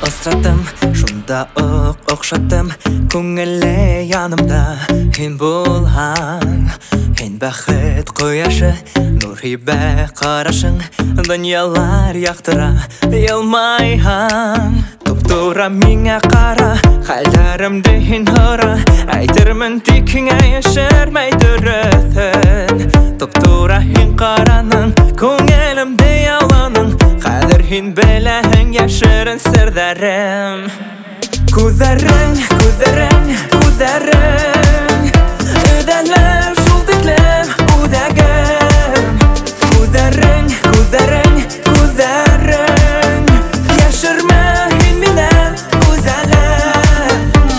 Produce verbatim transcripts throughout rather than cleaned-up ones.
Ысыратым, шунда оқ оқшаттым, көңілі янымда Хен болған, хен бақыт қояшы, нұр хибә қарашың, дүниялар яқтыра елмайған. Топ-тура миңа қара, қалдарымды хен хора, айтырмын текіңе ешірмей дүрітін. Топ-тура хен қараның, көңілімді яланың, қадір хен біләң яшырын сырдарым. Күзәрің, күзәрің, күзәрің, үдәлер шултиклем үдәгім. Күзәрің, күзәрің, күзәрің, яшырма хен минән күзәлем.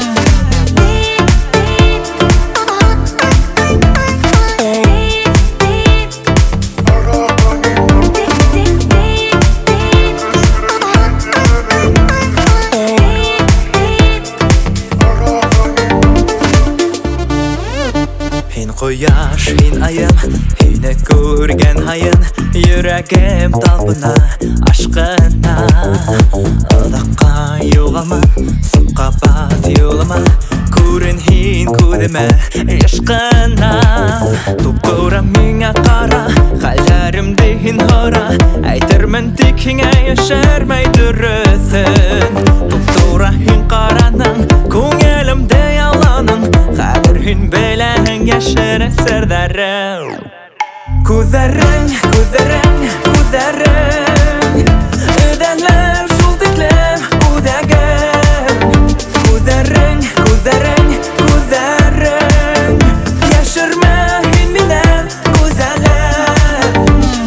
Хен қояш, хен айым, хені көрген хайын, Йөрәгем талпына, ашқына. Ыдаққа юғалма, сұққа бат юлыма, Көрін хен көдіме, ешқына. Топ-тура миңа қара, қалдарымды хен хора, айтырмын текіңе ешірмей дүрітін. Топ-тура хен қараның, көңілімді яланың, қадір хен біләң яшырын сырдарым. Күзәрің, күзәрің, күзәрің, үдәлер шултиклем үдәгім. Күзәрің, күзәрің, күзәрің, яшырма хен минән күзәлем.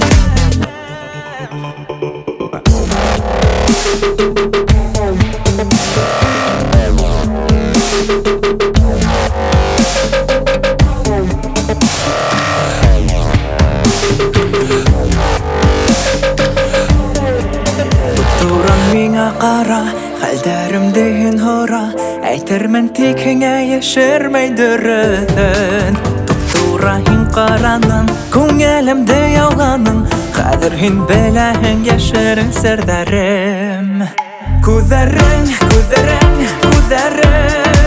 Миңа қара, қалдарымды хен хора, айтырмын текіңе ешірмей дүрітін. Топ-тура хен қараның, көңілімді яланың, қадір хен біләң яшырын сырдарым. Күзәрің, күзәрің, күзәрің,